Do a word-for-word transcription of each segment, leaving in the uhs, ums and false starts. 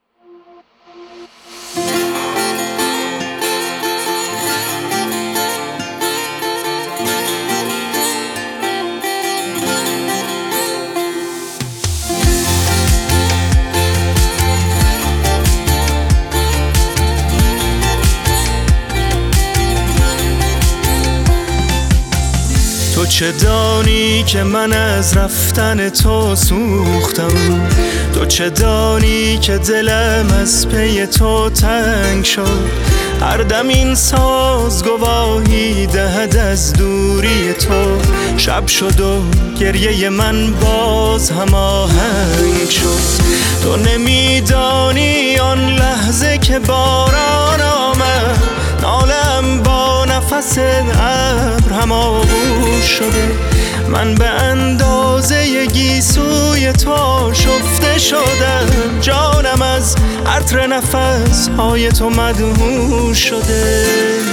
تو چه دانی که من از رفتن تو سوختم، تو چه دانی که دلم از پی تو تنگ شد. هر دم این ساز گواهی دهد از دوری تو، شب شد و گریه من باز هم آهنگ شد. تو نمیدانی آن لحظه که باران آمد، نالم با نفس ابر هم آغوش شده. من به اندازه گیسوی تو شفته شدم، جانم از عطر نفس های تو مدهوش شده.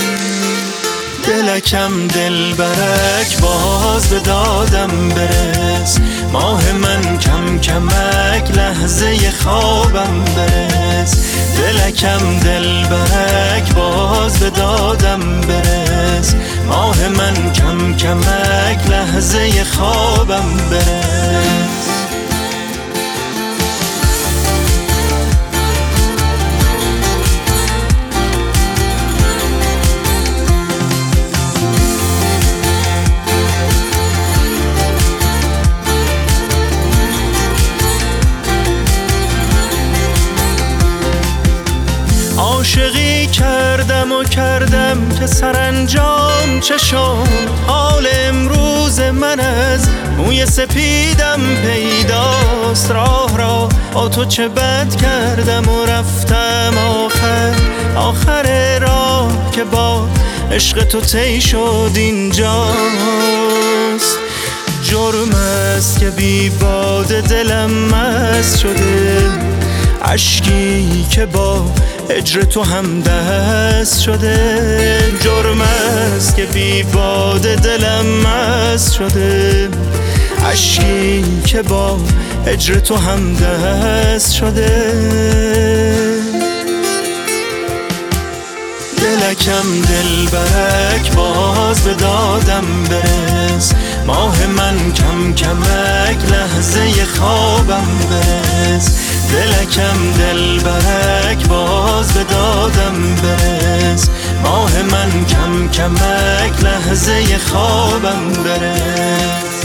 دلکم دل برک باز به دادم برس، ماه من کم کمک لحظه خوابم برس. دلکم دل برک باز به دادم برس، ماه من کم کمک لحظه خوابم برس. عاشقی کردم و کردم که سرانجام چه شد. حال امروز من از موی سپیدم پیداست. راه را با تو چه بد کردم و رفتم آخر آخر راه که با عشق تو طی شد اینجاست. جرم است که بی باده دلم مست شده، اشکی که با هجر تو هم دست شده. جرم است که بی باده دلم مست شده، اشکی که با هجر تو هم دست شده. دلکم دل برک باز به دادم برس، ماه من کم کمک لحظه خوابم برس. دلکم دل برک باز به دادم برس، ماه من کم کمک لحظه خوابم برس.